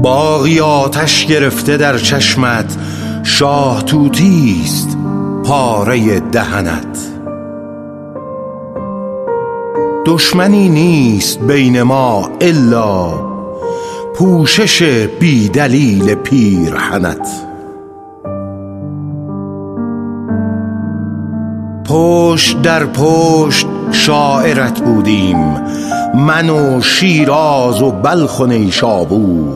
باغی آتش گرفته در چشمت، شاه طوطیست پاره دهنت. دشمنی نیست بین ما الا پوشش بی دلیل پیرهنت. پشت در پشت شاعرت بودیم، من و شیراز و بلخ و نیشابور.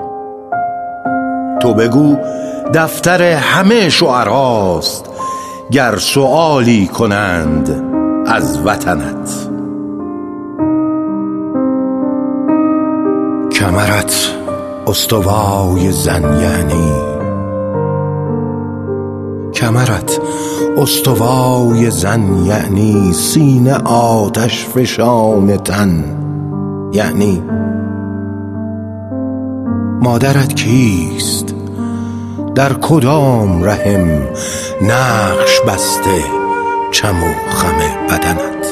تو بگو دفتر همه شعراست، گر سؤالی کنند از وطنت. کمرت استوای زن یعنی، کمرت استوای زن یعنی، سینه آتش فشان تن یعنی. مادرت کیست؟ در کدام رحم نقش بسته چم و خم بدنت؟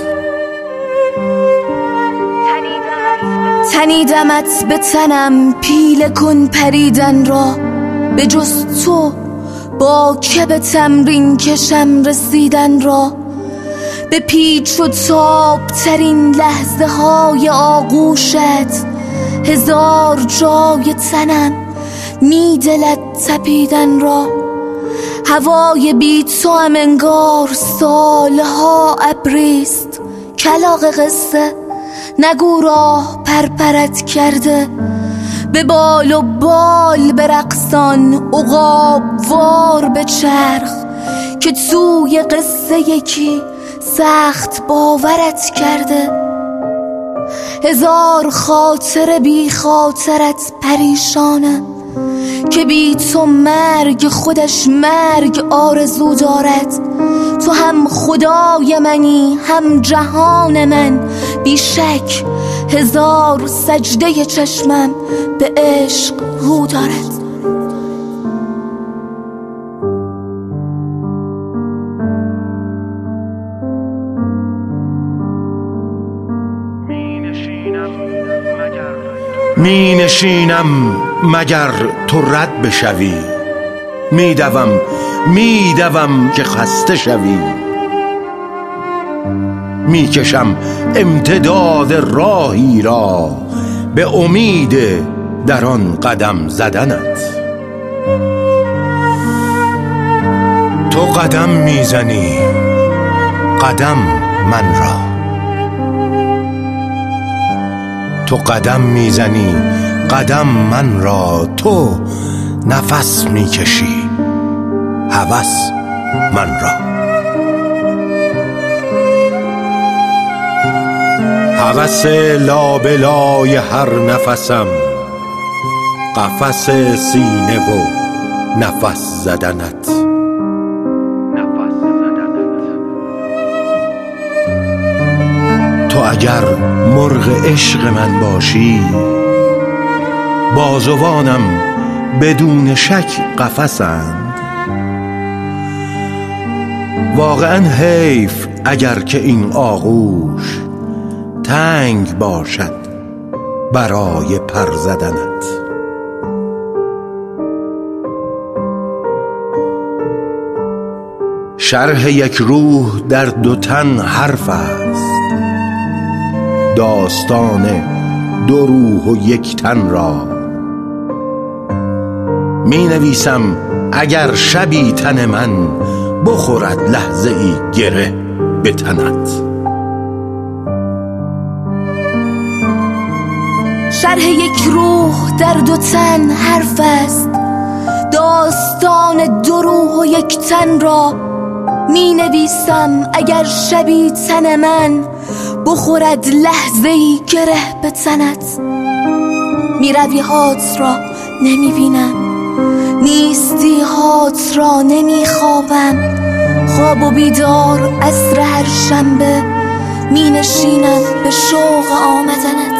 تنیدمت به تنم پیله کن پریدن را، به جز تو با که به تمرین کشم رسیدن را. به پیچ و تاب ترین لحظه های آغوشت، هزار جای تنم می دلد تپیدن را. هوای بی تو هم انگار سالها ابریست، کلاغ قصه نگو راه پرپرت کرده. به بال و بال برقصان عقاب وار به چرخ، که توی قصه یکی سخت باورت کرده. هزار خاطر بی خاطرت پریشانه، که بی تو مرگ خودش مرگ آرزو دارد. تو هم خدای منی هم جهان من، بی شک هزار سجده چشمم به عشق رو دارد. می نشینم مگر تو رد بشوی، می دوم که خسته شوی. می کشم امتداد راهی را، به امید در آن قدم زدنت. تو قدم میزنی قدم من را، تو قدم میزنی قدم من را. تو نفس میکشی هوس من را. هوس لابلای هر نفسم، قفس سینه و نفس زدنت. تو اگر مرغ عشق من باشی، بازوانم بدون شک قفسند. واقعا حیف اگر که این آغوش تنگ باشد برای پر زدنت. شرح یک روح در دو تن حرف است، داستان دو روح و یک تن را. می نویسم اگر شبی تن من بخورد لحظه ای گره به تنت. شرح یک روح در دو تن حرف است، داستان دو روح و یک تن را. می نویسم اگر شبی تن من بخورد لحظه‌ای گره به تنت. می روی هات را نمی بینم، نیستی هات را نمی خوابم. خواب و بیدار عصر هر شنبه می نشینم به شوق آمدنت.